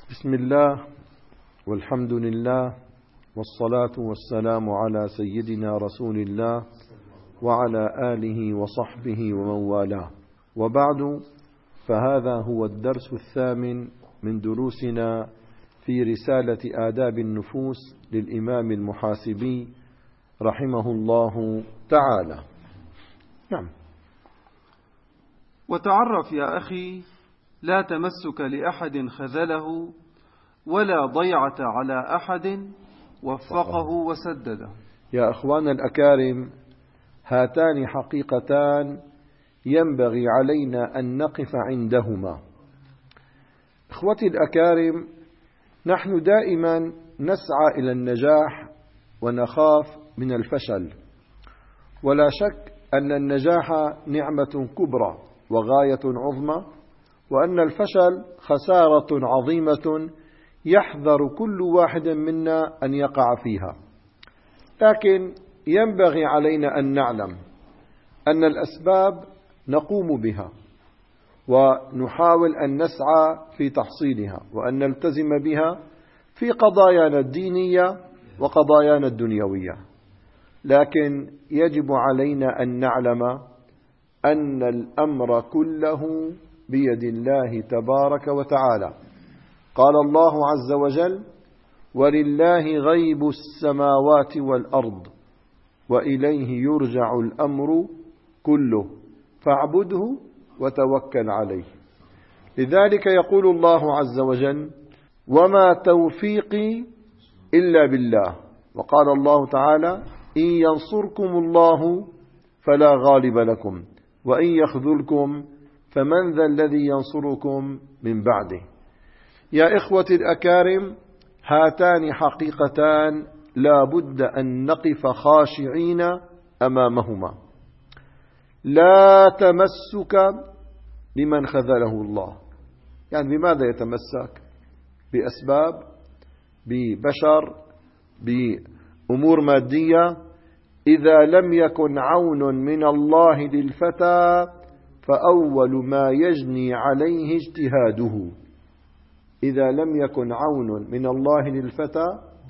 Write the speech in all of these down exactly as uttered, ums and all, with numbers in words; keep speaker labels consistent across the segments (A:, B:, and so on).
A: بسم الله والحمد لله والصلاة والسلام على سيدنا رسول الله وعلى آله وصحبه ومن والاه، وبعد، فهذا هو الدرس الثامن من دروسنا في رسالة آداب النفوس للإمام المحاسبي رحمه الله تعالى. نعم.
B: وتعرف يا أخي، لا تمسك لأحد خذله ولا ضيعة على أحد وفقه وسدده.
A: يا أخوان الأكارم، هاتان حقيقتان ينبغي علينا أن نقف عندهما. إخوتي الأكارم، نحن دائما نسعى إلى النجاح ونخاف من الفشل، ولا شك أن النجاح نعمة كبرى وغاية عظمى، وأن الفشل خسارة عظيمة يحذر كل واحد منا أن يقع فيها. لكن ينبغي علينا أن نعلم أن الأسباب نقوم بها، ونحاول أن نسعى في تحصيلها، وأن نلتزم بها في قضايانا الدينية وقضايانا الدنيوية. لكن يجب علينا أن نعلم أن الأمر كله بيد الله تبارك وتعالى. قال الله عز وجل: ولله غيب السماوات والأرض وإليه يرجع الأمر كله فاعبده وتوكل عليه. لذلك يقول الله عز وجل: وما توفيقي إلا بالله. وقال الله تعالى: إن ينصركم الله فلا غالب لكم وإن يخذلكم فمن ذا الذي ينصركم من بعده. يا إخوتي الأكارم، هاتان حقيقتان لا بد أن نقف خاشعين أمامهما. لا تمسك بمن خذله الله. يعني بماذا يتمسك؟ بأسباب، ببشر، بأمور مادية. إذا لم يكن عون من الله للفتى فأول ما يجني عليه اجتهاده. إذا لم يكن عون من الله للفتى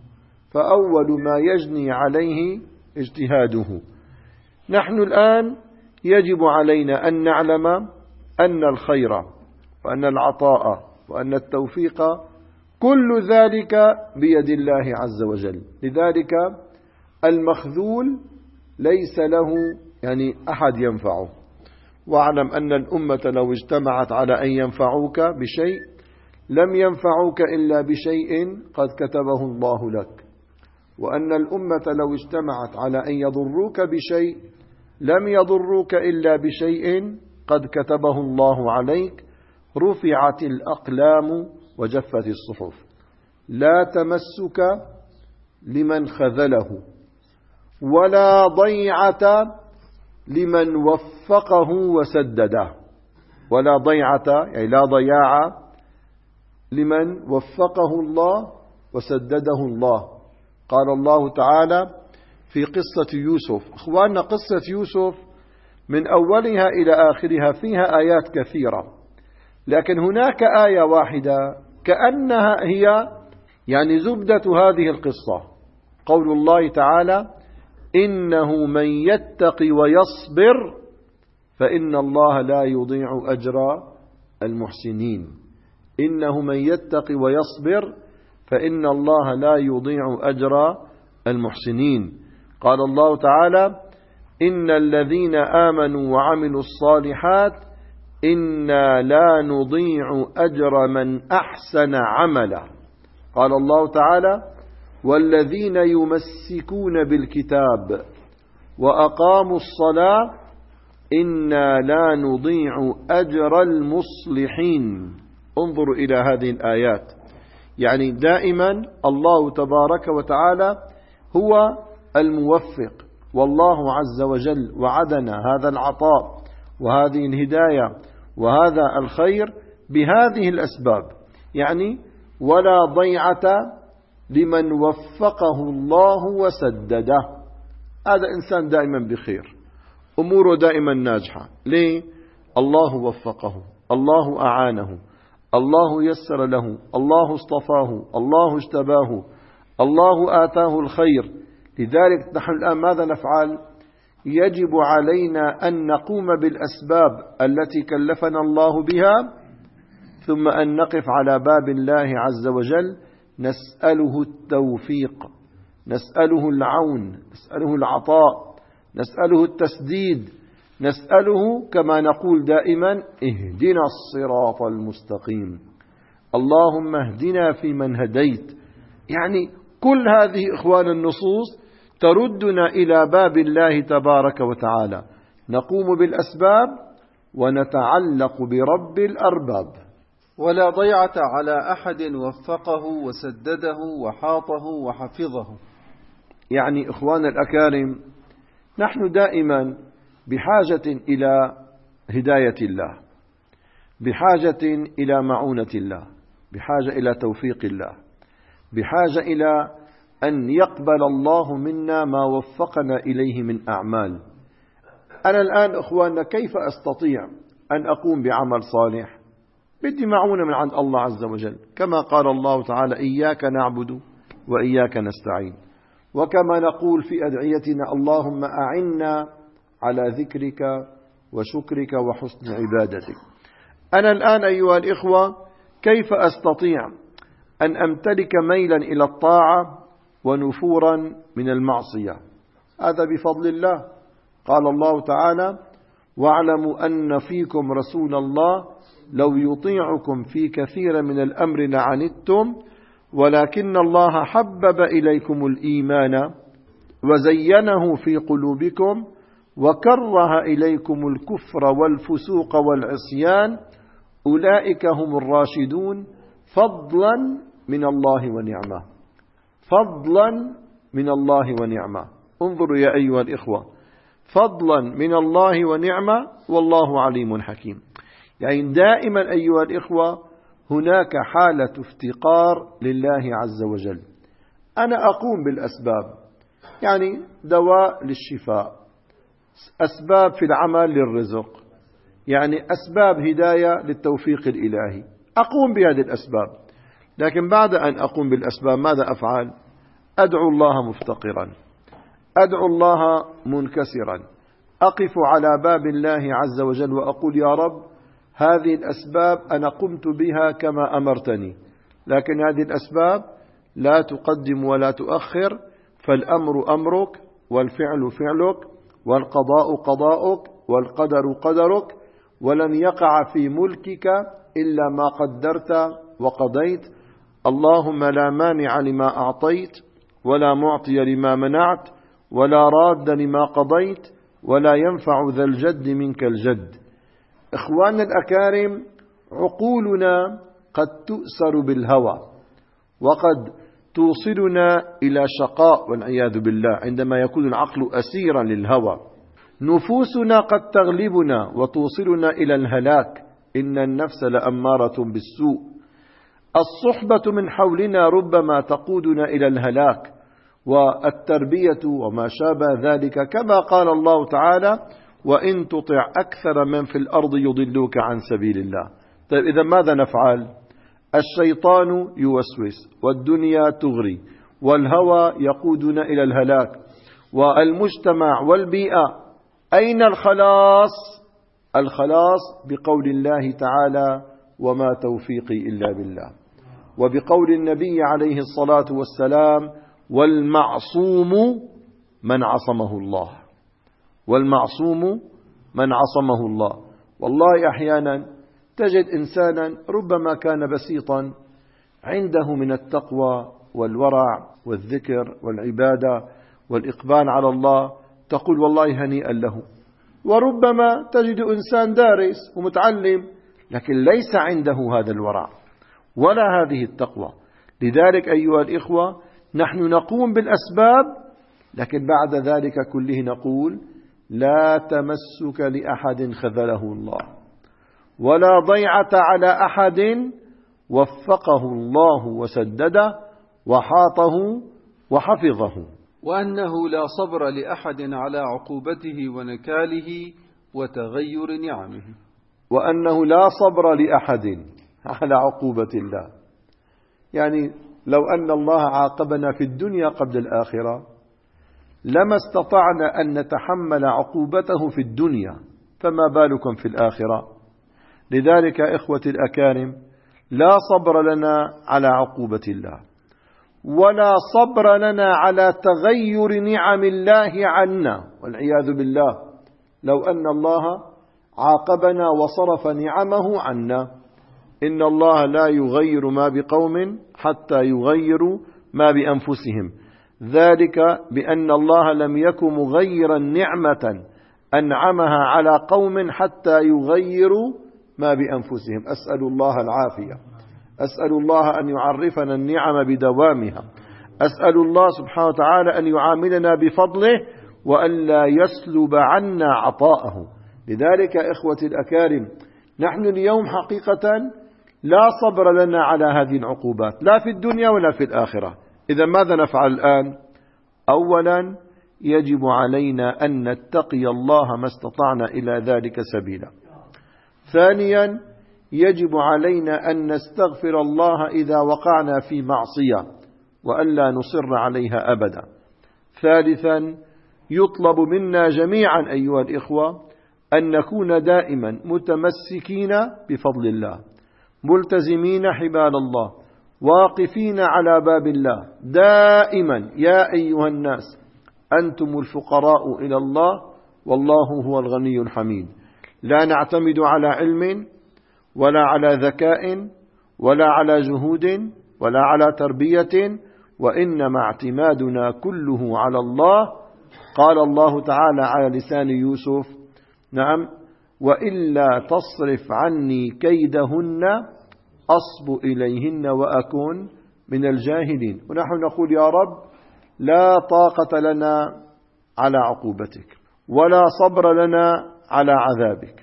A: فأول ما يجني عليه اجتهاده. نحن الآن يجب علينا أن نعلم أن الخير وأن العطاء وأن التوفيق كل ذلك بيد الله عز وجل. لذلك المخذول ليس له يعني أحد ينفعه. واعلم أن الأمة لو اجتمعت على أن ينفعوك بشيء لم ينفعوك إلا بشيء قد كتبه الله لك، وأن الأمة لو اجتمعت على أن يضروك بشيء لم يضروك إلا بشيء قد كتبه الله عليك. رفعت الأقلام وجفت الصحف. لا تمسك لمن خذله ولا ضيعة لمن وفقه وسدده. ولا ضيعة يعني لا ضياع لمن وفقه الله وسدده الله. قال الله تعالى في قصة يوسف. أخواننا، قصة يوسف من أولها إلى آخرها فيها آيات كثيرة، لكن هناك آية واحدة كأنها هي يعني زبدة هذه القصة. قول الله تعالى: إنه من يتقي ويصبر فإن الله لا يضيع أجر المحسنين. إنه من يتقي ويصبر فإن الله لا يضيع أجر المحسنين. قال الله تعالى: إن الذين آمنوا وعملوا الصالحات إنا لا نضيع أجر من أحسن عملا. قال الله تعالى: والذين يمسكون بالكتاب وأقاموا الصلاة إنا لا نضيع أجر المصلحين. انظروا إلى هذه الآيات. يعني دائما الله تبارك وتعالى هو الموفق، والله عز وجل وعدنا هذا العطاء وهذه الهداية وهذا الخير بهذه الأسباب. يعني ولا ضيعة لمن وفقه الله وسدده. هذا إنسان دائما بخير، أموره دائما ناجحة. ليه؟ الله وفقه، الله أعانه، الله يسر له، الله اصطفاه، الله اجتباه، الله آتاه الخير. لذلك نحن الآن ماذا نفعل؟ يجب علينا أن نقوم بالأسباب التي كلفنا الله بها، ثم أن نقف على باب الله عز وجل نسأله التوفيق، نسأله العون، نسأله العطاء، نسأله التسديد، نسأله كما نقول دائما اهدنا الصراط المستقيم، اللهم اهدنا فيمن هديت. يعني كل هذه إخوان النصوص تردنا إلى باب الله تبارك وتعالى، نقوم بالأسباب ونتعلق برب الأرباب.
B: ولا ضيعة على أحد وفقه وسدده وحاطه وحفظه.
A: يعني إخوان الأكارم، نحن دائما بحاجة إلى هداية الله، بحاجة إلى معونة الله، بحاجة إلى توفيق الله، بحاجة إلى أن يقبل الله منا ما وفقنا إليه من أعمال. أنا الآن إخواننا كيف أستطيع أن أقوم بعمل صالح؟ بدي معونة من عند الله عز وجل، كما قال الله تعالى إياك نعبد وإياك نستعين، وكما نقول في أدعيتنا اللهم أعنا على ذكرك وشكرك وحسن عبادتك. أنا الآن أيها الإخوة كيف أستطيع أن أمتلك ميلا إلى الطاعة ونفورا من المعصية؟ هذا بفضل الله. قال الله تعالى واعلموا أن فيكم رسول الله لو يطيعكم في كثير من الأمر لعنتم ولكن الله حبب إليكم الإيمان وزينه في قلوبكم وكره إليكم الكفر والفسوق والعصيان أولئك هم الراشدون فضلا من الله ونعمه. فضلا من الله ونعمه. انظروا يا أيها الإخوة، فضلا من الله ونعمه والله عليم حكيم. يعني دائما أيها الإخوة هناك حالة افتقار لله عز وجل. أنا أقوم بالأسباب، يعني دواء للشفاء، أسباب في العمل للرزق، يعني أسباب هداية للتوفيق الإلهي، أقوم بهذه الأسباب. لكن بعد أن أقوم بالأسباب ماذا أفعل؟ أدعو الله مفتقرا، أدعو الله منكسرا، أقف على باب الله عز وجل وأقول يا رب هذه الأسباب أنا قمت بها كما أمرتني، لكن هذه الأسباب لا تقدم ولا تؤخر، فالأمر أمرك والفعل فعلك والقضاء قضاؤك والقدر قدرك، ولن يقع في ملكك إلا ما قدرت وقضيت. اللهم لا مانع لما أعطيت ولا معطي لما منعت ولا راد لما قضيت ولا ينفع ذا الجد منك الجد. إخواننا الأكارم، عقولنا قد تؤسر بالهوى وقد توصلنا إلى شقاء والعياذ بالله عندما يكون العقل أسيرا للهوى. نفوسنا قد تغلبنا وتوصلنا إلى الهلاك، إن النفس لأمارة بالسوء. الصحبة من حولنا ربما تقودنا إلى الهلاك، والتربية وما شابه ذلك، كما قال الله تعالى وإن تطع أكثر من في الأرض يضلوك عن سبيل الله. طيب إذا ماذا نفعل؟ الشيطان يوسوس والدنيا تغري والهوى يقودنا إلى الهلاك والمجتمع والبيئة. أين الخلاص؟ الخلاص بقول الله تعالى وما توفيقي إلا بالله، وبقول النبي عليه الصلاة والسلام والمعصوم من عصمه الله، والمعصوم من عصمه الله. والله أحيانا تجد إنسانا ربما كان بسيطا عنده من التقوى والورع والذكر والعبادة والإقبال على الله، تقول والله هنيئا له. وربما تجد إنسان دارس ومتعلم لكن ليس عنده هذا الورع ولا هذه التقوى. لذلك أيها الإخوة نحن نقوم بالأسباب، لكن بعد ذلك كله نقول لا تمسك لأحد خذله الله ولا ضيعة على أحد وفقه الله وسدده وحاطه وحفظه.
B: وأنه لا صبر لأحد على عقوبته ونكاله وتغير نعمه.
A: وأنه لا صبر لأحد على عقوبة الله. يعني لو أن الله عاقبنا في الدنيا قبل الآخرة لما استطعنا أن نتحمل عقوبته في الدنيا، فما بالكم في الآخرة. لذلك إخوتي الأكارم لا صبر لنا على عقوبة الله، ولا صبر لنا على تغير نعم الله عنا والعياذ بالله. لو أن الله عاقبنا وصرف نعمه عنا، إن الله لا يغير ما بقوم حتى يغيروا ما بأنفسهم، ذلك بأن الله لم يكن مغيرا نعمة أنعمها على قوم حتى يغيروا ما بأنفسهم. أسأل الله العافية، أسأل الله أن يعرفنا النعم بدوامها، أسأل الله سبحانه وتعالى أن يعاملنا بفضله وأن لا يسلب عنا عطاءه. لذلك إخوتي الأكارم نحن اليوم حقيقة لا صبر لنا على هذه العقوبات، لا في الدنيا ولا في الآخرة. إذا ماذا نفعل الآن؟ أولا يجب علينا أن نتقي الله ما استطعنا إلى ذلك سبيلا. ثانيا يجب علينا أن نستغفر الله إذا وقعنا في معصية وألا نصر عليها أبدا. ثالثا يطلب منا جميعا أيها الإخوة أن نكون دائما متمسكين بفضل الله، ملتزمين حبال الله، واقفين على باب الله دائما. يا أيها الناس أنتم الفقراء إلى الله والله هو الغني الحميد. لا نعتمد على علم ولا على ذكاء ولا على جهود ولا على تربية، وإنما اعتمادنا كله على الله. قال الله تعالى على لسان يوسف: نعم، وإلا تصرف عني كيدهن أصب إليهن وأكون من الجاهلين. ونحن نقول: يا رب لا طاقة لنا على عقوبتك، ولا صبر لنا على عذابك،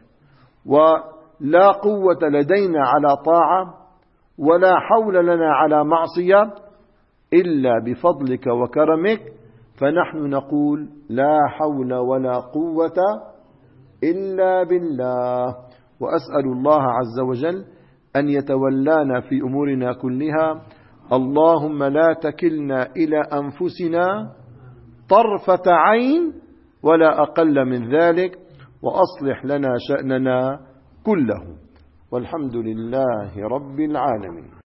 A: ولا قوة لدينا على طاعة، ولا حول لنا على معصية إلا بفضلك وكرمك. فنحن نقول: لا حول ولا قوة إلا بالله. وأسأل الله عز وجل أن يتولانا في أمورنا كلها. اللهم لا تكلنا إلى أنفسنا طرفة عين ولا أقل من ذلك، وأصلح لنا شأننا كله، والحمد لله رب العالمين.